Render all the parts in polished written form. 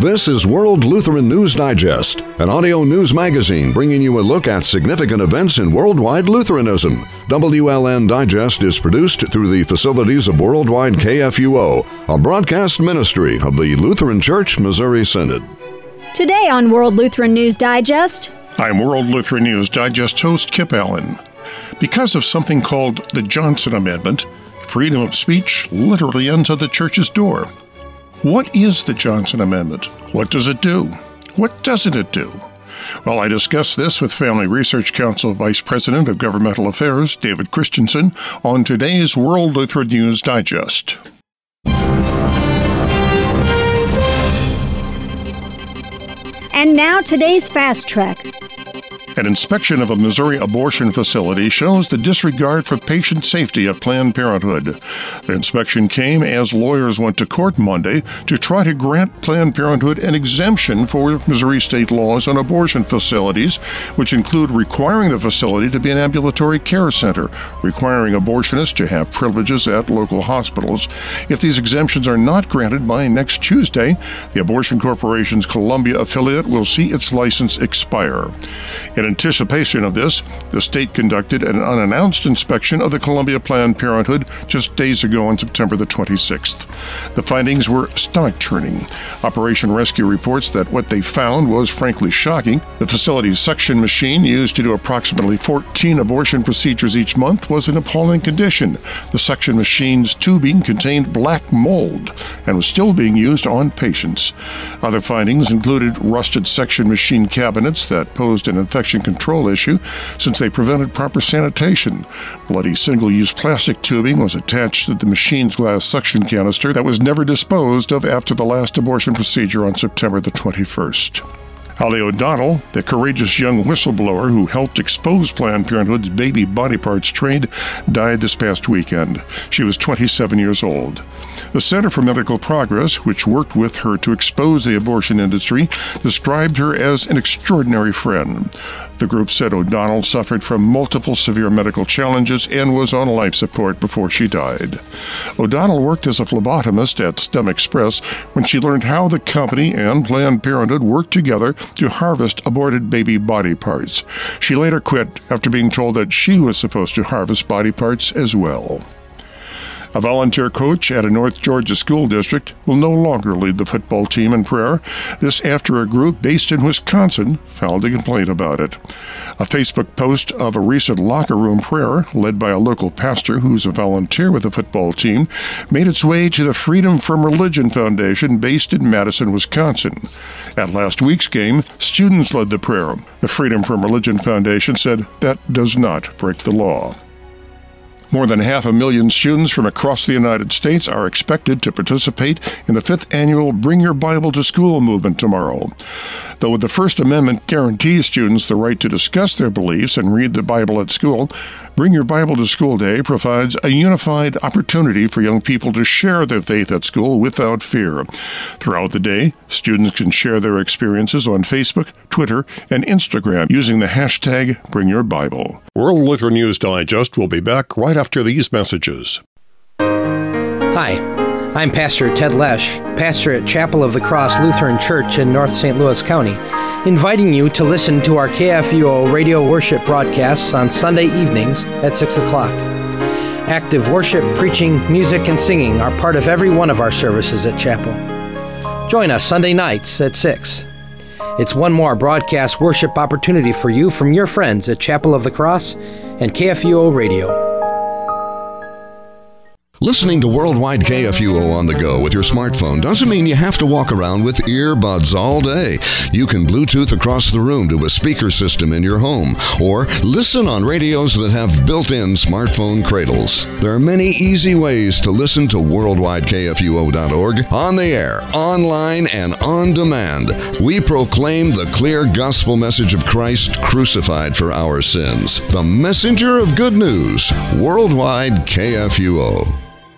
This is World Lutheran News Digest, an audio news magazine bringing you a look at significant events in worldwide Lutheranism. WLN Digest is produced through the facilities of Worldwide KFUO, a broadcast ministry of the Lutheran Church Missouri Synod. Today on World Lutheran News Digest, I'm World Lutheran News Digest host Kip Allen. Because of something called the Johnson Amendment, freedom of speech literally ends at the church's door. What is the Johnson Amendment? What does it do? What doesn't it do? Well, I discussed this with Family Research Council Vice President of Governmental Affairs, David Christensen, on today's World Lutheran News Digest. and now today's Fast Track. An inspection of a Missouri abortion facility shows the disregard for patient safety at Planned Parenthood. The inspection came as lawyers went to court Monday to try to grant Planned Parenthood an exemption for Missouri state laws on abortion facilities, which include requiring the facility to be an ambulatory care center, requiring abortionists to have privileges at local hospitals. If these exemptions are not granted by next Tuesday, the Abortion Corporation's Columbia affiliate will see its license expire. In anticipation of this, the state conducted an unannounced inspection of the Columbia Planned Parenthood just days ago on September the 26th. The findings were stomach-churning. Operation Rescue reports that what they found was frankly shocking. The facility's suction machine, used to do approximately 14 abortion procedures each month, was in appalling condition. The suction machine's tubing contained black mold and was still being used on patients. Other findings included rusted suction machine cabinets that posed an infection control issue since they prevented proper sanitation. Bloody single-use plastic tubing was attached to the machine's glass suction canister that was never disposed of after the last abortion procedure on September the 21st. Holly O'Donnell, the courageous young whistleblower who helped expose Planned Parenthood's baby body parts trade, died this past weekend. She was 27 years old. The Center for Medical Progress, which worked with her to expose the abortion industry, described her as an extraordinary friend. The group said O'Donnell suffered from multiple severe medical challenges and was on life support before she died. O'Donnell worked as a phlebotomist at STEM Express when she learned how the company and Planned Parenthood worked together to harvest aborted baby body parts. She later quit after being told that she was supposed to harvest body parts as well. A volunteer coach at a North Georgia school district will no longer lead the football team in prayer. This after a group based in Wisconsin filed a complaint about it. A Facebook post of a recent locker room prayer led by a local pastor who's a volunteer with the football team made its way to the Freedom from Religion Foundation based in Madison, Wisconsin. At last week's game, students led the prayer. The Freedom from Religion Foundation said that does not break the law. More than 500,000 students from across the United States are expected to participate in the 5th annual Bring Your Bible to School movement tomorrow. Though the First Amendment guarantees students the right to discuss their beliefs and read the Bible at school, Bring Your Bible to School Day provides a unified opportunity for young people to share their faith at school without fear. Throughout the day, students can share their experiences on Facebook, Twitter, and Instagram using the hashtag #BringYourBible. World Lutheran News Digest will be back right after these messages. Hi, I'm Pastor Ted Lesh, pastor at Chapel of the Cross Lutheran Church in North St. Louis County, inviting you to listen to our KFUO radio worship broadcasts on Sunday evenings at 6 o'clock. Active worship, preaching, music, and singing are part of every one of our services at Chapel. Join us Sunday nights at 6. It's one more broadcast worship opportunity for you from your friends at Chapel of the Cross and KFUO Radio. Listening to Worldwide KFUO on the go with your smartphone doesn't mean you have to walk around with earbuds all day. You can Bluetooth across the room to a speaker system in your home, or listen on radios that have built-in smartphone cradles. There are many easy ways to listen to worldwidekfuo.org, on the air, online, and on demand. We proclaim the clear gospel message of Christ crucified for our sins. The messenger of good news, Worldwide KFUO.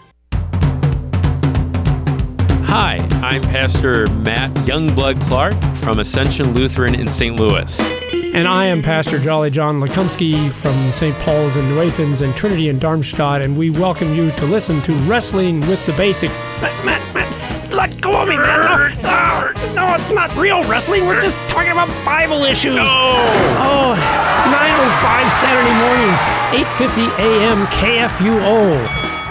Hi, I'm Pastor Matt Youngblood Clark from Ascension Lutheran in St. Louis. And I am Pastor Jolly John Lekumsky from St. Paul's in New Athens and Trinity in Darmstadt, and we welcome you to listen to Wrestling with the Basics. Matt, let go of me, man. No, it's not real wrestling. We're just talking about Bible issues. Oh, 9:05 Saturday mornings, 8:50 a.m. KFUO.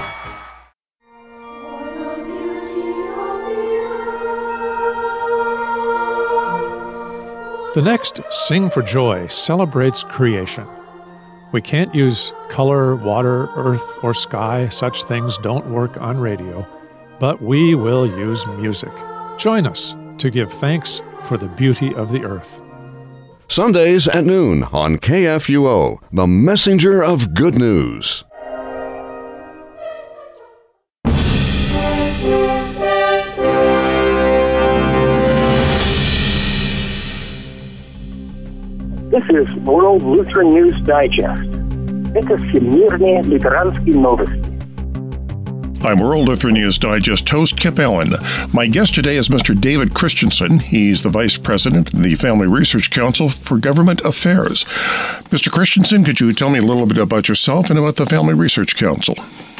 The next Sing for Joy celebrates creation. We can't use color, water, earth, or sky. Such things don't work on radio. But we will use music. Join us to give thanks for the beauty of the earth. Sundays at noon on KFUO, the messenger of good news. This is World Lutheran News Digest. Это всемирные лютеранские новости. I'm World Lutheran News Digest host Kip Allen. My guest today is Mr. David Christensen. He's the Vice President of the Family Research Council for Government Affairs. Mr. Christensen, could you tell me a little bit about yourself and about the Family Research Council?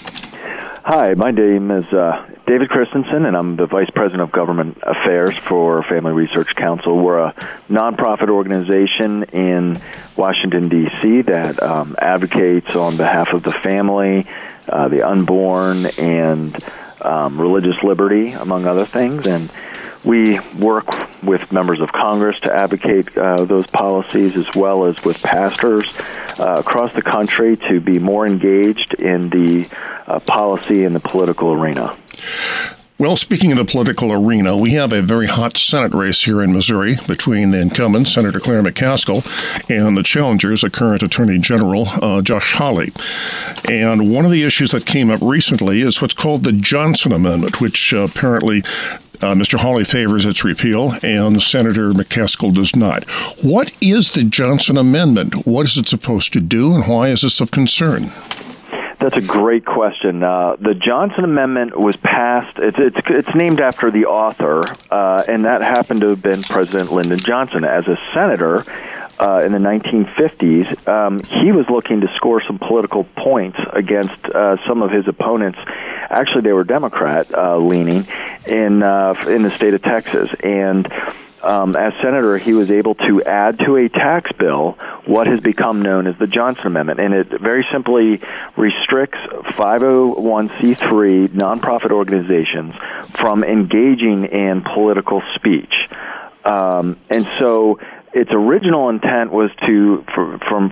Hi, my name is David Christensen, and I'm the Vice President of Government Affairs for Family Research Council. We're a nonprofit organization in Washington, D.C. that advocates on behalf of the family, the unborn, and religious liberty, among other things. And we work with members of Congress to advocate those policies, as well as with pastors across the country to be more engaged in the policy and the political arena. Well, speaking of the political arena, we have a very hot Senate race here in Missouri between the incumbent, Senator Claire McCaskill, and the challengers, a current Attorney General, Josh Hawley. And one of the issues that came up recently is what's called the Johnson Amendment, which apparently Mr. Hawley favors its repeal, and Senator McCaskill does not. What is the Johnson Amendment? What is it supposed to do, and why is this of concern? That's a great question. The Johnson Amendment was passed. It's named after the author, and that happened to have been President Lyndon Johnson. As a senator in the 1950s, he was looking to score some political points against some of his opponents. Actually, they were Democrat-leaning in the state of Texas, and as senator, he was able to add to a tax bill what has become known as the Johnson Amendment, and it very simply restricts 501c3 nonprofit organizations from engaging in political speech. And so its original intent was from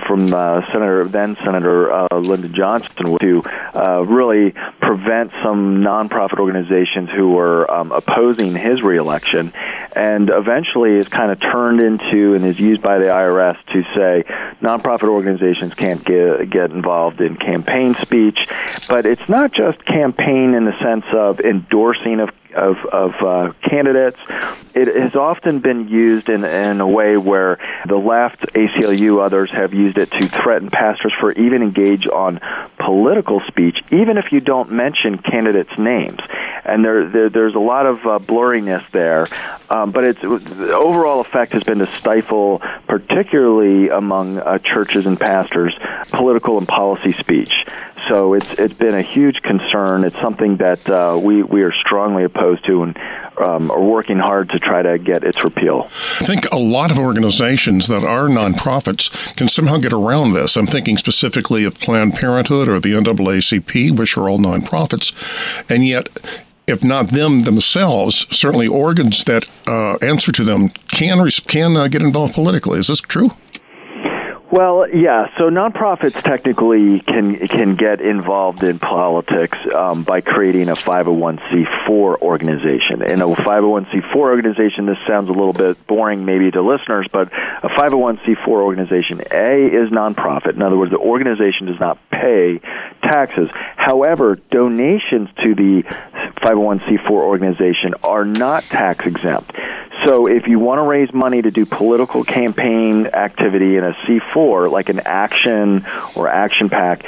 Senator Lyndon Johnson, to really prevent some nonprofit organizations who were opposing his reelection, and eventually is kind of turned into and is used by the IRS to say nonprofit organizations can't get involved in campaign speech. But it's not just campaign in the sense of endorsing of candidates. It has often been used in a way where the left, ACLU, others have used it to threaten pastors for even engage on political speech, even if you don't mention candidates' names. And there's a lot of blurriness there. But the overall effect has been to stifle, particularly among churches and pastors, political and policy speech. So it's been a huge concern. It's something that we are strongly opposed to and are working hard to try to get its repeal. I think a lot of organizations that are nonprofits can somehow get around this. I'm thinking specifically of Planned Parenthood or the NAACP, which are all nonprofits, and yet, if not them themselves, certainly organs that answer to them can get involved politically. Is this true? Well, yeah. So nonprofits technically can get involved in politics by creating a 501c4 organization. And a 501c4 organization, this sounds a little bit boring maybe to listeners, but a 501c4 organization, A, is nonprofit. In other words, the organization does not pay taxes. However, donations to the 501c4 organization are not tax exempt. So if you want to raise money to do political campaign activity in a C4, like an Action or Action PAC,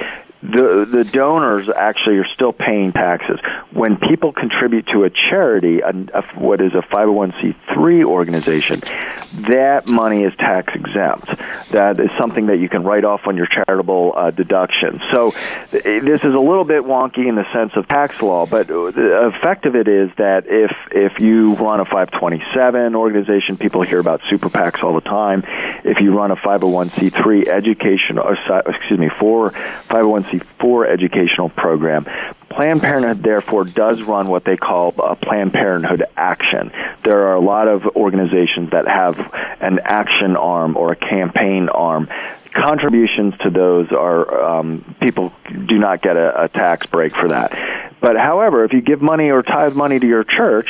the donors actually are still paying taxes. When people contribute to a charity, what is a 501c3 organization, that money is tax exempt. That is something that you can write off on your charitable deduction. So this is a little bit wonky in the sense of tax law, but the effect of it is that if you run a 527 organization, people hear about super PACs all the time. If you run a 501c3 501c4 educational program, Planned Parenthood, therefore, does run what they call a Planned Parenthood action. There are a lot of organizations that have an action arm or a campaign arm. Contributions to those are, people do not get a tax break for that. But however, if you give money or tithe money to your church,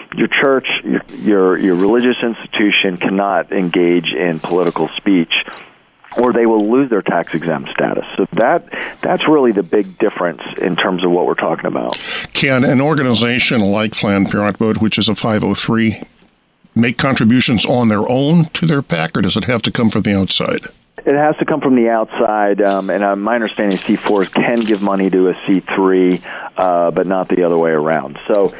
your religious institution cannot engage in political speech, or they will lose their tax-exempt status. So that's really the big difference in terms of what we're talking about. Can an organization like Planned Parenthood, which is a 503, make contributions on their own to their PAC, or does it have to come from the outside? It has to come from the outside, and my understanding is C4s can give money to a C3, but not the other way around. So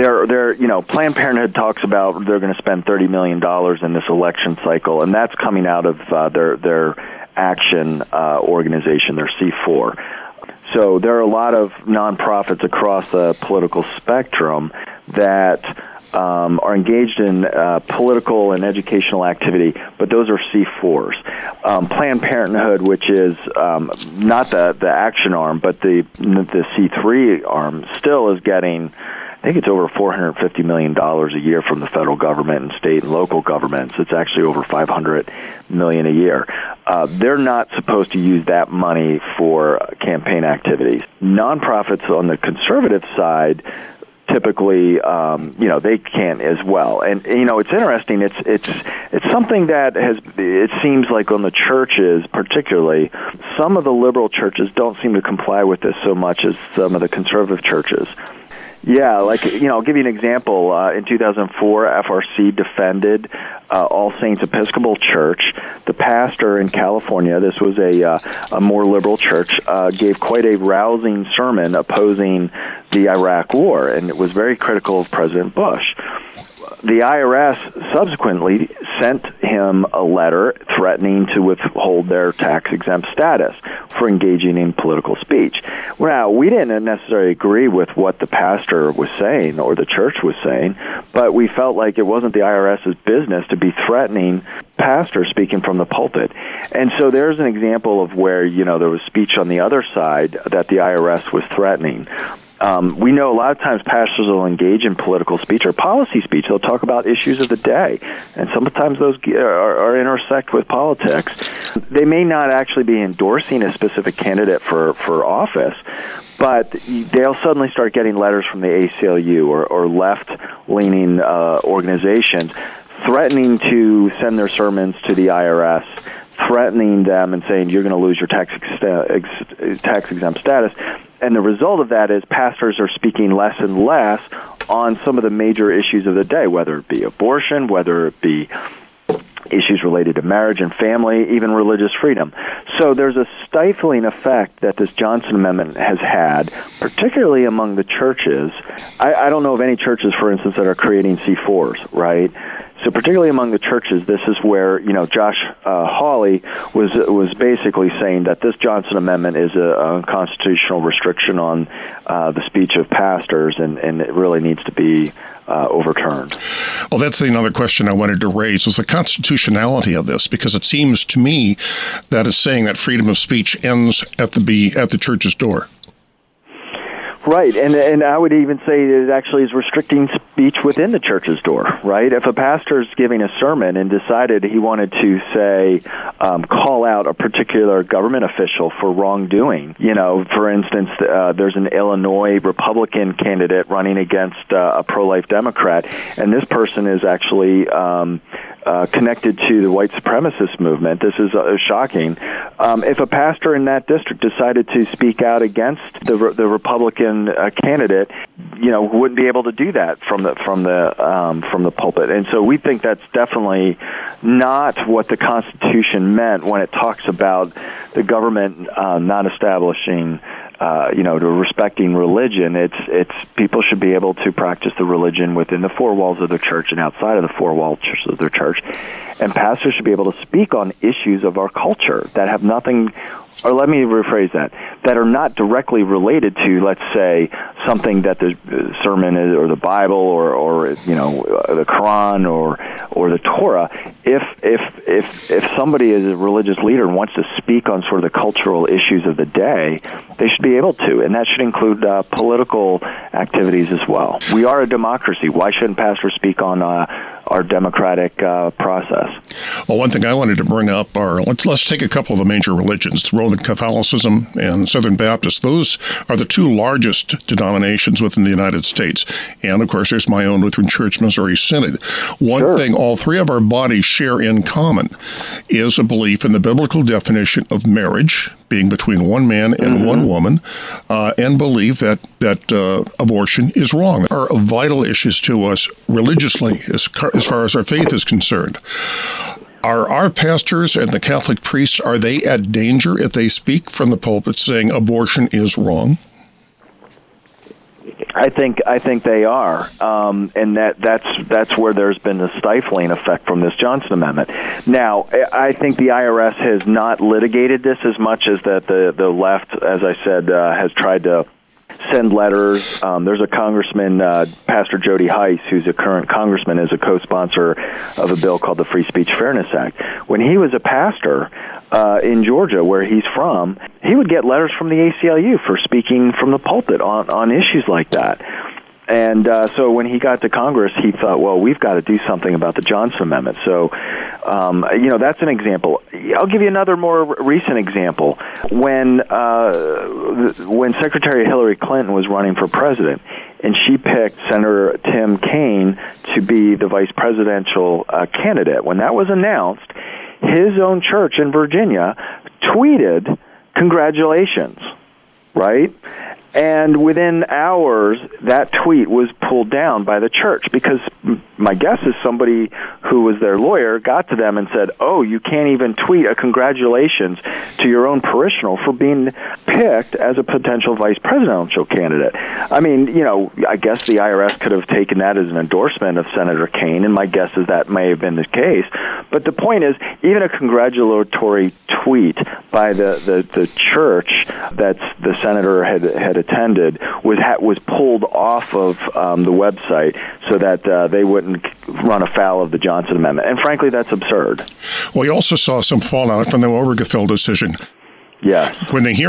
Planned Parenthood talks about they're going to spend $30 million in this election cycle, and that's coming out of their action organization, their C4. So there are a lot of nonprofits across the political spectrum that are engaged in political and educational activity, but those are C4s. Planned Parenthood, which is not the action arm, but the C3 arm, still is getting, I think it's over $450 million a year from the federal government and state and local governments. It's actually over $500 million a year. They're not supposed to use that money for campaign activities. Nonprofits on the conservative side typically, they can't as well. And, it's interesting. It's something that it seems like on the churches particularly, some of the liberal churches don't seem to comply with this so much as some of the conservative churches. Yeah, I'll give you an example. In 2004, FRC defended All Saints Episcopal Church. The pastor in California, this was a more liberal church, gave quite a rousing sermon opposing the Iraq War, and it was very critical of President Bush. The IRS subsequently sent him a letter threatening to withhold their tax-exempt status for engaging in political speech. Now, we didn't necessarily agree with what the pastor was saying or the church was saying, but we felt like it wasn't the IRS's business to be threatening pastors speaking from the pulpit. And so there's an example of where, there was speech on the other side that the IRS was threatening. We know a lot of times pastors will engage in political speech or policy speech. They'll talk about issues of the day, and sometimes those are intersect with politics. They may not actually be endorsing a specific candidate for office, but they'll suddenly start getting letters from the ACLU or left-leaning organizations threatening to send their sermons to the IRS, threatening them and saying, you're going to lose your tax-exempt status. And the result of that is pastors are speaking less and less on some of the major issues of the day, whether it be abortion, whether it be issues related to marriage and family, even religious freedom. So there's a stifling effect that this Johnson Amendment has had, particularly among the churches. I don't know of any churches, for instance, that are creating C4s, right? So particularly among the churches, this is where, Josh Hawley was basically saying that this Johnson Amendment is a unconstitutional restriction on the speech of pastors, and it really needs to be overturned. Well, that's another question I wanted to raise, was the constitutionality of this, because it seems to me that it's saying that freedom of speech ends at the church's door. Right, and I would even say that it actually is restricting speech within the church's door, right? If a pastor is giving a sermon and decided he wanted to, say, call out a particular government official for wrongdoing, for instance, there's an Illinois Republican candidate running against a pro-life Democrat, and this person is actually connected to the white supremacist movement. This is shocking. If a pastor in that district decided to speak out against the Republican candidate, wouldn't be able to do that from the pulpit. And so we think that's definitely not what the Constitution meant when it talks about the government not establishing, to respecting religion. It's people should be able to practice the religion within the four walls of their church and outside of the four walls of their church. And pastors should be able to speak on issues of our culture that have nothing, or let me rephrase that are not directly related to, let's say, something that the sermon is, or the Bible, or the Quran, or the Torah. If somebody is a religious leader and wants to speak on sort of the cultural issues of the day, they should be able to, and that should include political activities as well. We are a democracy. Why shouldn't pastors speak on our democratic process? Well, one thing I wanted to bring up are, let's take a couple of the major religions, Roman Catholicism and Southern Baptist. Those are the two largest denominations within the United States. And, of course, there's my own Lutheran Church Missouri Synod. One thing all three of our bodies share in common is a belief in the biblical definition of marriage, being between one man and one woman, and believe that abortion is wrong. Are vital issues to us religiously as far as our faith is concerned. Are our pastors and the Catholic priests, are they at danger if they speak from the pulpit saying abortion is wrong? I think they are, and that's where there's been the stifling effect from this Johnson Amendment. Now, I think the IRS has not litigated this as much as that the left, as I said, has tried to send letters. There's a congressman, Pastor Jody Heiss, who's a current congressman, is a co-sponsor of a bill called the Free Speech Fairness Act. When he was a pastor in Georgia, where he's from, he would get letters from the ACLU for speaking from the pulpit on issues like that. And so when he got to Congress, he thought, well, we've got to do something about the Johnson Amendment. So, that's an example. I'll give you another more recent example. When Secretary Hillary Clinton was running for president, and she picked Senator Tim Kaine to be the vice presidential candidate, when that was announced, his own church in Virginia tweeted, "Congratulations," right? And within hours, that tweet was pulled down by the church, because my guess is somebody who was their lawyer got to them and said, oh, you can't even tweet a congratulations to your own parishioner for being picked as a potential vice presidential candidate. I mean, I guess the IRS could have taken that as an endorsement of Senator Kaine, and my guess is that may have been the case. But the point is, even a congratulatory tweet by the church that the senator had attended was pulled off of the website so that they wouldn't run afoul of the Johnson Amendment. And frankly, that's absurd. Well, you also saw some fallout from the Obergefell decision. Yes. When the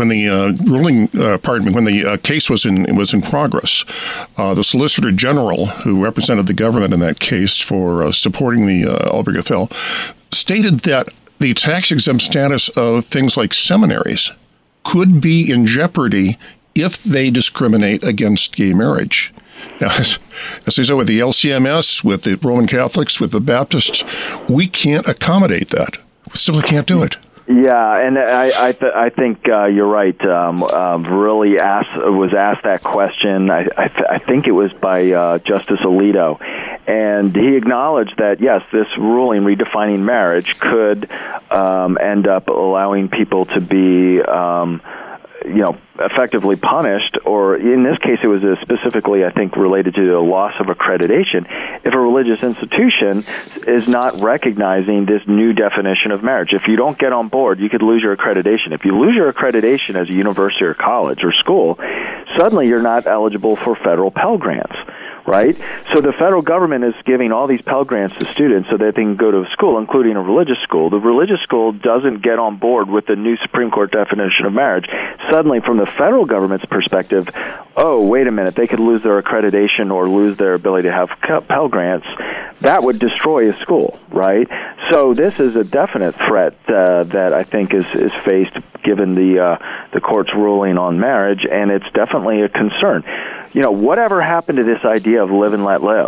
case was in progress, the Solicitor General, who represented the government in that case for supporting the Obergefell, stated that the tax-exempt status of things like seminaries could be in jeopardy if they discriminate against gay marriage. Now, as I said, with the LCMS, with the Roman Catholics, with the Baptists, we can't accommodate that. We simply can't do it. Yeah, and I think you're right. Really was asked that question. I think it was by Justice Alito, and he acknowledged that yes, this ruling redefining marriage could end up allowing people to be effectively punished, or in this case it was specifically, I think, related to the loss of accreditation, if a religious institution is not recognizing this new definition of marriage. If you don't get on board, you could lose your accreditation. If you lose your accreditation as a university or college or school, suddenly you're not eligible for federal Pell Grants. Right? So the federal government is giving all these Pell Grants to students so that they can go to a school, including a religious school. The religious school doesn't get on board with the new Supreme Court definition of marriage. Suddenly, from the federal government's perspective, oh, wait a minute, they could lose their accreditation or lose their ability to have Pell Grants. That would destroy a school, right? So this is a definite threat that I think is faced given the court's ruling on marriage, and it's definitely a concern. Whatever happened to this idea of live and let live,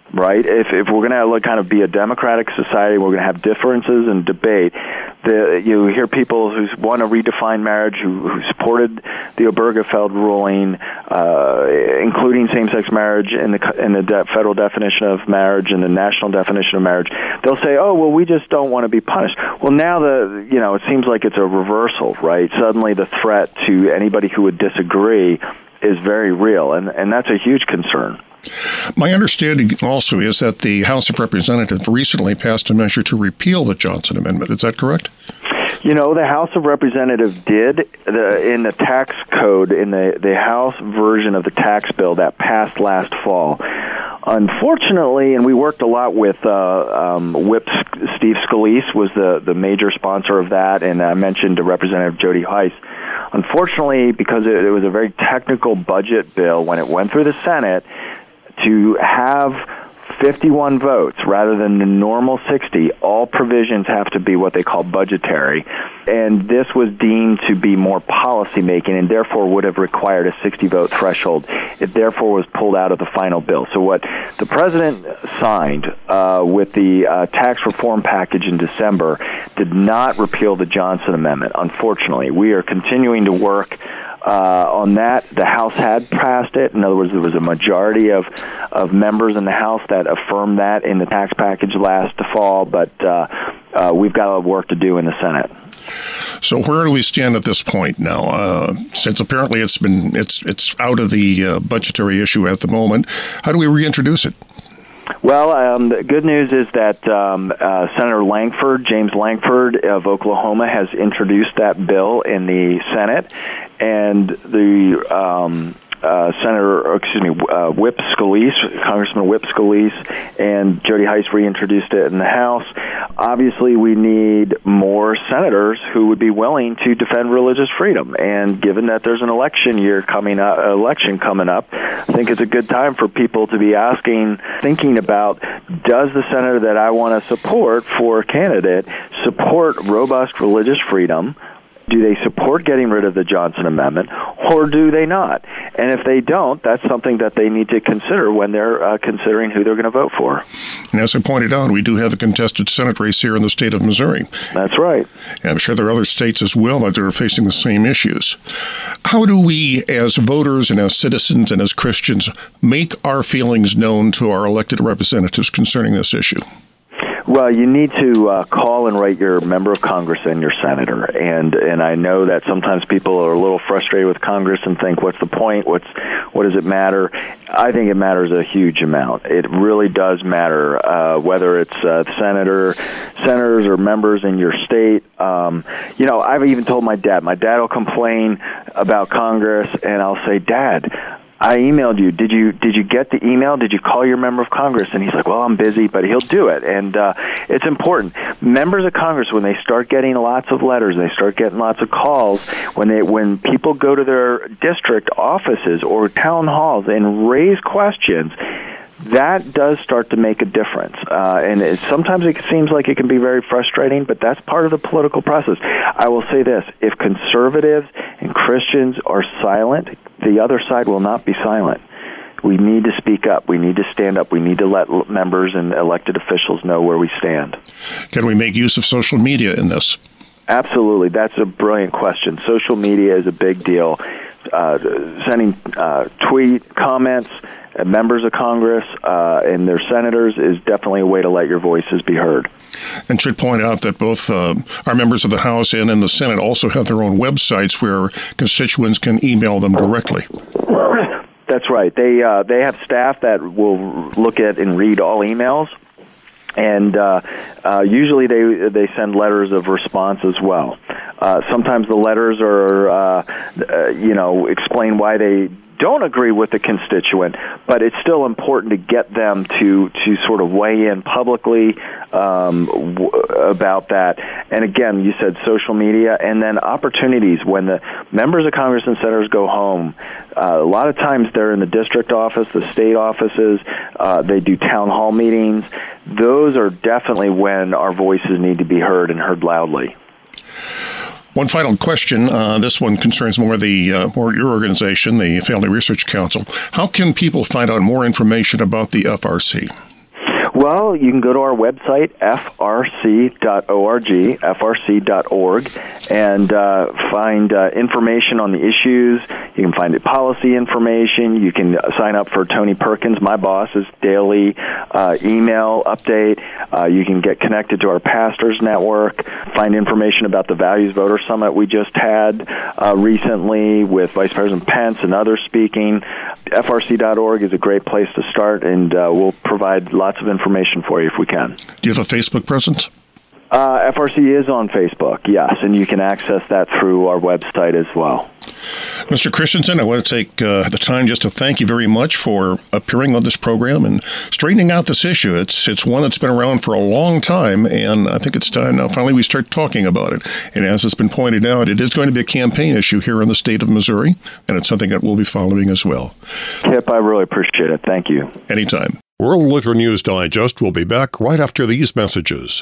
right? If we're going to kind of be a democratic society, we're going to have differences and debate. You hear people who want to redefine marriage, who supported the Obergefell ruling, including same-sex marriage in the federal definition of marriage and the national definition of marriage. They'll say, "Oh, well, we just don't want to be punished." Well, now it seems like it's a reversal, right? Suddenly, the threat to anybody who would disagree is very real, and that's a huge concern. My understanding also is that the House of Representatives recently passed a measure to repeal the Johnson Amendment. Is that correct? The House of Representatives did in the tax code, in the House version of the tax bill that passed last fall. Unfortunately, and we worked a lot with Whip Steve Scalise was the major sponsor of that, and I mentioned Representative Jody Hice. Unfortunately, because it was a very technical budget bill, when it went through the Senate, to have 51 votes rather than the normal 60, all provisions have to be what they call budgetary. And this was deemed to be more policymaking and therefore would have required a 60-vote threshold. It therefore was pulled out of the final bill. So what the president signed with the tax reform package in December did not repeal the Johnson Amendment, unfortunately. We are continuing to work on that. The House had passed it. In other words, there was a majority of members in the House that affirmed that in the tax package last fall, but we've got work to do in the Senate. So where do we stand at this point now? Since apparently it's out of the budgetary issue at the moment, how do we reintroduce it? Well, the good news is that Senator Langford, James Langford of Oklahoma, has introduced that bill in the Senate, and the Whip Scalise, Congressman Whip Scalise, and Jody Hice reintroduced it in the House. Obviously, we need more senators who would be willing to defend religious freedom. And given that there's an election coming up, I think it's a good time for people to be thinking about, does the senator that I want to support for a candidate support robust religious freedom? Do they support getting rid of the Johnson Amendment, or do they not? And if they don't, that's something that they need to consider when they're considering who they're going to vote for. And as I pointed out, we do have a contested Senate race here in the state of Missouri. That's right. And I'm sure there are other states as well that are facing the same issues. How do we, as voters and as citizens and as Christians, make our feelings known to our elected representatives concerning this issue? Well, you need to call and write your member of Congress and your senator, and I know that sometimes people are a little frustrated with Congress and think, "What's the point? What does it matter?" I think it matters a huge amount. It really does matter whether it's senators or members in your state. I've even told my dad. My dad will complain about Congress, and I'll say, "Dad, I emailed you. Did you get the email? Did you call your member of Congress?" And he's like, "Well, I'm busy," but he'll do it. And it's important. Members of Congress, when they start getting lots of letters, they start getting lots of calls, when people go to their district offices or town halls and raise questions, that does start to make a difference. And sometimes it seems like it can be very frustrating, but that's part of the political process. I will say this: if conservatives and Christians are silent, the other side will not be silent. We need to speak up. We need to stand up. We need to let members and elected officials know where we stand. Can we make use of social media in this? Absolutely. That's a brilliant question. Social media is a big deal. Sending tweet comments at members of Congress and their senators is definitely a way to let your voices be heard. And should point out that both our members of the House and in the Senate also have their own websites where constituents can email them directly. That's right. They have staff that will look at and read all emails, and usually they send letters of response as well. Sometimes the letters are explain why they don't agree with the constituent, but it's still important to get them to sort of weigh in publicly about that. And again, you said social media, and then opportunities. When the members of Congress and senators go home, a lot of times they're in the district office, the state offices, they do town hall meetings. Those are definitely when our voices need to be heard and heard loudly. One final question. This one concerns more your organization, the Family Research Council. How can people find out more information about the FRC? Well, you can go to our website, frc.org, and find information on the issues. You can find policy information. You can sign up for Tony Perkins, my boss's daily email update. You can get connected to our pastors network, find information about the Values Voter Summit we just had recently with Vice President Pence and others speaking. frc.org is a great place to start, and we'll provide lots of information for you if we can. Do you have a Facebook presence? FRC is on Facebook, yes, and you can access that through our website as well. Mr. Christensen, I want to take the time just to thank you very much for appearing on this program and straightening out this issue. It's one that's been around for a long time, and I think it's time now finally we start talking about it. And as has been pointed out, it is going to be a campaign issue here in the state of Missouri, and it's something that we'll be following as well. Kip, I really appreciate it. Thank you. Anytime. World Lutheran News Digest will be back right after these messages.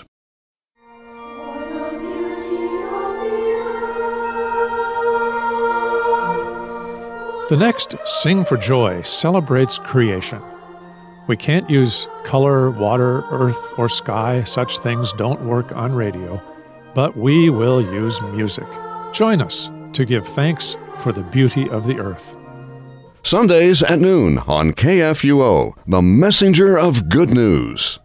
The next Sing for Joy celebrates creation. We can't use color, water, earth, or sky. Such things don't work on radio, but we will use music. Join us to give thanks for the beauty of the earth. Sundays at noon on KFUO, the messenger of good news.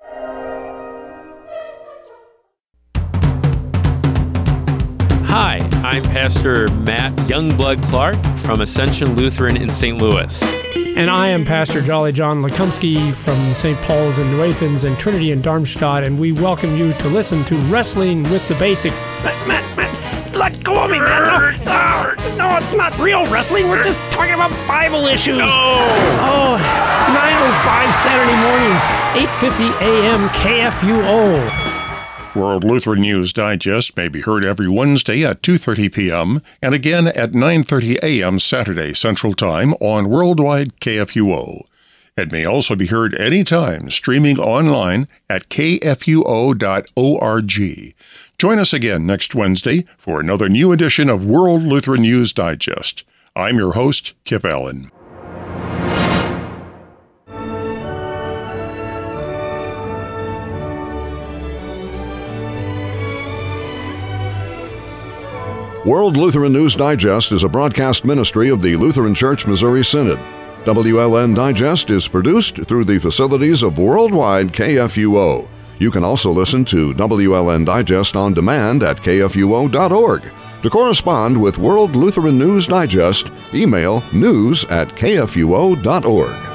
Hi, I'm Pastor Matt Youngblood Clark from Ascension Lutheran in St. Louis. And I am Pastor Jolly John Lekumsky from St. Paul's in New Athens and Trinity in Darmstadt, and we welcome you to listen to Wrestling with the Basics. Matt, let go of me, man. No, it's not real wrestling. We're just talking about Bible issues. Oh, 9:05 Saturday mornings, 8:50 a.m. KFUO. World Lutheran News Digest may be heard every Wednesday at 2:30 p.m. and again at 9:30 a.m. Saturday Central Time on Worldwide KFUO. It may also be heard anytime streaming online at kfuo.org. Join us again next Wednesday for another new edition of World Lutheran News Digest. I'm your host, Kip Allen. World Lutheran News Digest is a broadcast ministry of the Lutheran Church Missouri Synod. WLN Digest is produced through the facilities of Worldwide KFUO. You can also listen to WLN Digest on demand at kfuo.org. To correspond with World Lutheran News Digest, email news@kfuo.org.